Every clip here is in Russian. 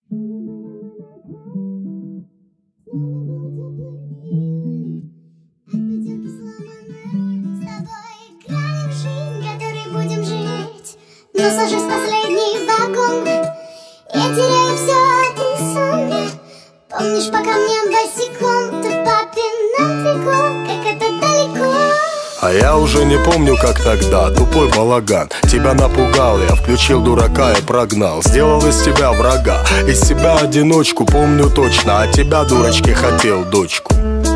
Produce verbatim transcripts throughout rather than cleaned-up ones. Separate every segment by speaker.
Speaker 1: Но сажусь в последний вагон, я теряю все, а ты сонная. Помнишь, по камням босиком ты в папином трико, как это далеко.
Speaker 2: А я уже не помню, как тогда, тупой балаган. Тебя напугал, я включил дурака и прогнал. Сделал из тебя врага, из себя одиночку, помню точно. А тебя, дурочки, хотел дочку.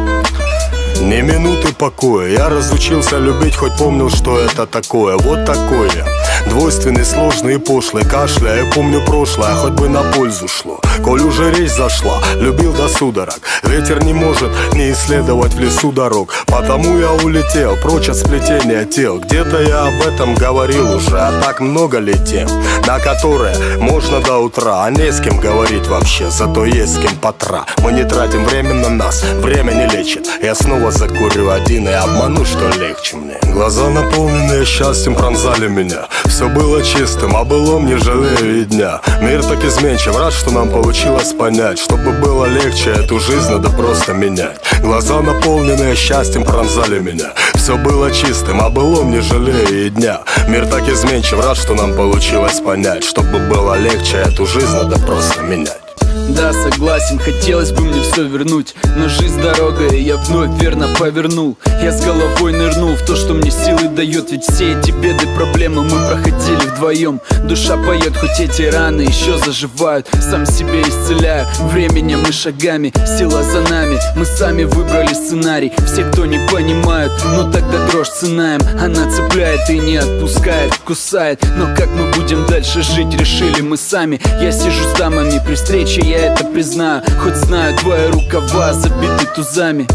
Speaker 2: Ни минуты покоя, я разучился любить, хоть помнил, что это такое. Вот такой я, двойственный, сложный и пошлый. Кашляя, помню прошлое, хоть бы на пользу шло. Коль уже речь зашла, любил до судорог. Ветер не может не исследовать в лесу дорог. Потому я улетел, прочь от сплетения тел. Где-то я об этом говорил уже, а так много ли тем, на которые можно до утра. А не с кем говорить вообще, зато есть с кем потра. Мы не тратим время на нас, время не лечит. Я снова закурю один и обману, что легче мне. Глаза, наполненные счастьем, пронзали меня. Все было чистым, а былом не жалею и дня. Мир так изменчив, рад, что нам получилось понять. Чтобы было легче, эту жизнь надо просто менять. Глаза, наполненные счастьем, пронзали меня. Все было чистым, а былом не жалею и дня. Мир так изменчив, рад, что нам получилось понять. Чтобы было легче, эту жизнь надо просто менять.
Speaker 3: Да, согласен, хотелось бы мне все вернуть, но жизнь дорога, и я вновь верно повернул. Я с головой нырнул в то, что мне силы дает. Ведь все эти беды, проблемы мы проходили вдвоем. Душа поет, хоть эти раны еще заживают. Сам себе исцеляю, временем и шагами. Сила за нами, мы сами выбрали сценарий. Все, кто не понимают, но тогда дрожь ценаем. Она цепляет и не отпускает, кусает. Но как мы будем дальше жить, решили мы сами. Я сижу с дамами при встрече, я это признаю, хоть знаю, твои рукава забиты тузами.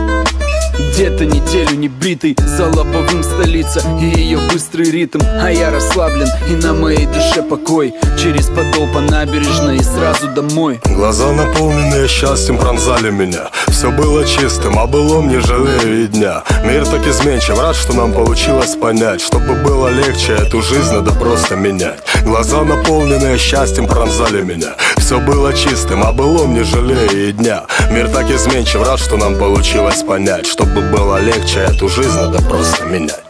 Speaker 3: Где-то неделю не бритый, за лобовым столица и ее быстрый ритм. А я расслаблен, и на моей душе покой. Через подол по набережной и сразу домой.
Speaker 2: Глаза, наполненные счастьем, пронзали меня. Все было чистым, а былом не жалею и дня. Мир так изменчив, рад, что нам получилось понять. Чтобы было легче, эту жизнь надо просто менять. Глаза, наполненные счастьем, пронзали меня. Все было чистым, а былом не жалею и дня. Мир так изменчив, рад, что нам получилось понять. Чтобы было легче, эту жизнь надо просто менять.